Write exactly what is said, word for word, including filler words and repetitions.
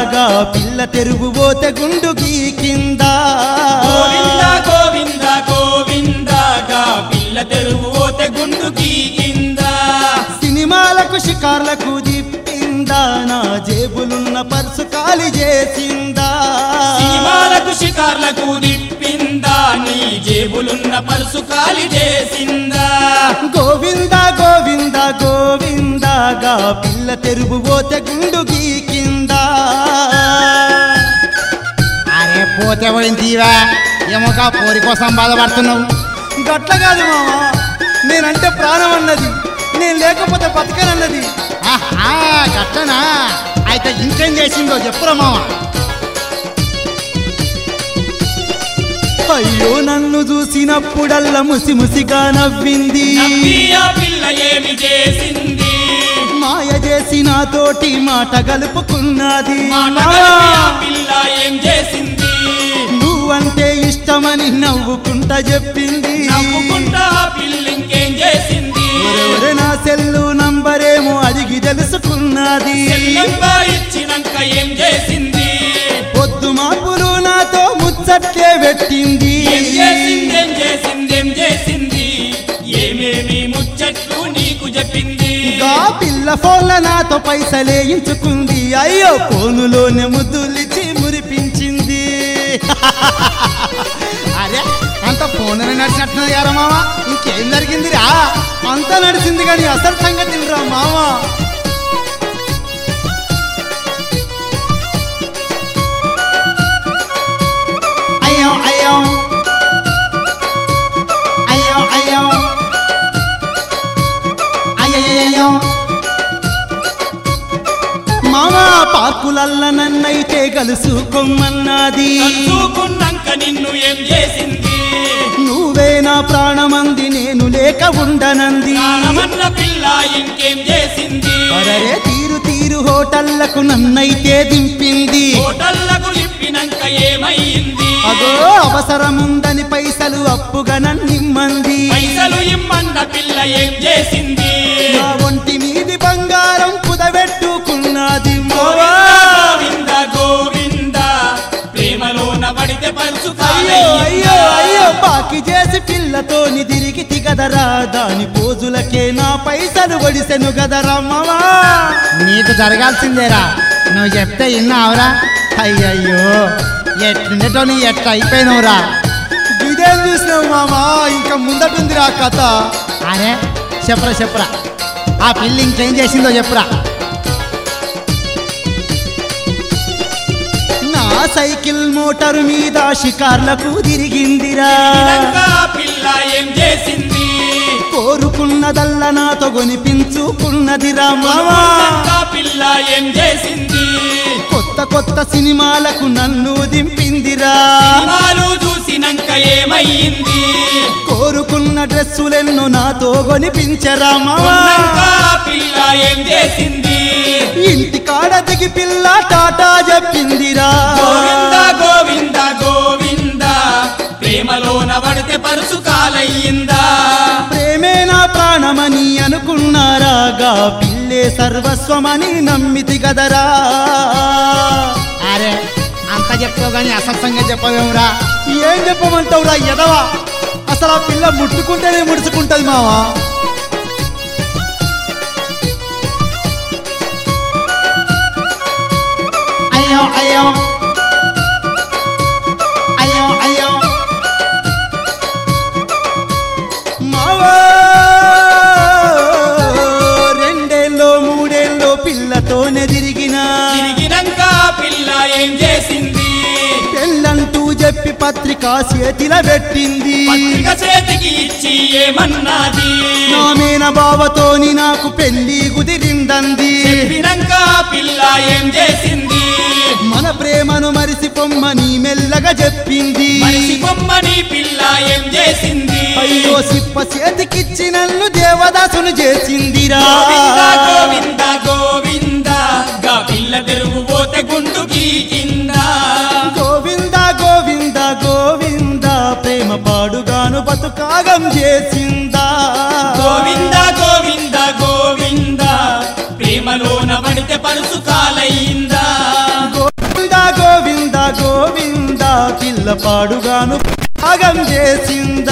గా పిల్ల తెరుగు పోతే గుండు గీకిందా గోవింద గోవింద గోవింద గా పిల్ల తెరుగు పోతే గుండు గీకిందా సినిమాలకు షికార్లకు దిప్పిందా నా జేబులున్న పర్సు ఖాళీ చేసిందా సినిమాలకు షికార్లకు దిప్పిందా నీ జేబులున్న పర్సు ఖాళీ చేసిందా గోవింద గోవింద గోవింద గా పిల్ల తెరుగు పోతే గుండు గీకిందా అరే పోతే పోయిందివా ఏమోగా పోరి కోసం బాధపడుతున్నావు. గట్ల కాదు మామ, నేనంటే ప్రాణం అన్నది, నేను లేకపోతే బతకనన్నది. ఆహా గట్లనా, అయితే ఇంకేం చేసిందో చెప్పురా మామ. అయ్యో నన్ను చూసినప్పుడల్లా ముసి ముసిగా నవ్వింది, నవ్వి ఆ పిల్ల ఏమి చేసింది, మాయ చేసి నాతోటి మాట గలుపుకున్నది. మాట కలిపి ఆ పిల్ల ఏం చేసింది, నువ్వంటే ఇష్టమని నవ్వుకుంటా చెప్పింది. నవ్వుకుంటా ఆ పిల్ల ఇంకేం చేసింది, ఒరె నా సెల్లు నంబరేమో అడిగి తెలుసుకున్నది. నంబర్ ఇచ్చినాక ఏం చేసింది, పొద్దు మాపులు నాతో ముచ్చట్లే పెట్టింది. ఏం చేసింది ఏం చేసింది ఏం చేసింది, ఏమేమి ముచ్చట్లు నీకు చెప్పింది. గా పిల్ల ఫోన్ల నాతో పైసలే ఇంచుకుంది. అయ్యో ఫోనులోనే ముద్దులిచ్చి మురిపించింది. అరే అంత ఫోన్లోనే నడిచినట్టున్నది కదా మామ, ఇంకేం జరిగిందిరా? అంతా నడిచింది కానీ అసలు సంగతి రా మామ. అయ్యో అయ్యో అయ్యో అయ్యో అయ్యో మామ పాకులల్ల నన్నైతే కలుసుకోమన్నది. కలుసుకున్నాక నిన్ను ఏం చేసింది, నువ్వే నా ప్రాణమంది నేను లేక ఉండనంది. ప్రాణమన్న పిల్ల ఇంకేం చేసింది, అరే తీరు తీరు హోటళ్లకు నన్నైతే దింపింది. హోటళ్లకు లిప్పినాక ఏమయ్యింది, అదో అవసరముందని పైసలు అప్పుగా నన్నిమ్మంది. పైసలు ఇమ్మన్న పిల్ల ఏం చేసింది, నా ఒంటి మీది బంగారం కుదబెట్టుకున్నది. గోవింద గోవింద ప్రేమలోన పడితే పరుచు అయ్యో అయ్యో అయ్యో బాకి చేసి పిల్లతోని తిరిగి గదరా, దాని పోజులకే నా పైసలు ఒడిసెను గదరా మావా. నీకు జరగాల్సిందేరా, నువ్వు చెప్తే విన్నావురా. అయ్యయ్యో ఎట్లుండేటో నీ ఎట్లా అయిపోయినవురా. ఇదేం చూసినావు మామా, ఇంకా ముందటుందిరా కథ. అరే చెప్పురా చెప్పురా, ఆ పిల్లి ఇంకేం చేసిందో చెప్పురా. నా సైకిల్ మోటారు మీద షికార్లకు తిరిగిందిరా. తిరిగినాక పిల్ల ఏం చేసింది, కోరుకున్నదల్లా నాతో కొనిపించుకున్నదిరా మావా. కొనుక్కున్నాక పిల్ల ఏం చేసింది, కొత్త కొత్త సినిమాలకు నన్ను దింపిందిరా. సినిమాలు చూసినాక ఏమయ్యింది, కోరుకున్న డ్రెస్సులెన్నో నాతో కొనిపించరా మావా. కొన్నాక పిల్ల ఏం చేసింది, ఇంటి కాడ దిగి పిల్ల టాటా చెప్పిందిరా. గోవింద గోవింద గోవింద ప్రేమలోన పడితే పరుసు కాలయ్యిందా, ప్రేమే నా ప్రాణమని అనుకున్నారా, గా పిల్లే సర్వస్వమని నమ్మితి గదరా. అరే అంత చెప్తావు కానీ అసలు సంగతి చెప్పవేమురా. ఏం చెప్పమంటావురా ఎదవా, అసలు ఆ పిల్ల ముట్టుకుంటేనే ముడుచుకుంటది మావా. అయ్యో అయ్యో అయ్యో అయ్యో మావా రెండేళ్ళో మూడేళ్ళో పిల్లతోనే తిరిగినా. తిరిగినాక పిల్ల ఏం చేసింది, పెళ్ళంటూ చెప్పి పత్రిక చేతిల పెట్టింది. పత్రిక చేతికి ఇచ్చి ఏమన్నది, నా మేన బావతోని నాకు పెళ్లి కుదిరిందంది. చెప్పినాక పిల్ల ఏం చేసింది, మన ప్రేమను మరిసిపోమ్మని మెల్లగా చెప్పింది. మనిషి బొమ్మని పిల్ల ఏం చేసింది, అయ్యో సిప్ప చేతికిచ్చి నన్ను దేవదాసును చేసిందిరా. గోవింద గోవింద గోవింద గా పిల్ల తెరుగు పోతే గుండు గీకిందా, గోవింద గోవింద గోవింద ప్రేమ పాడుగాను బతుకాగం చేసిందా. గోవింద గోవింద గోవింద ప్రేమలోన పడితే పరుసు కాలయ్యిందా. పిల్ల పాడుగాను ఆగం చేసింది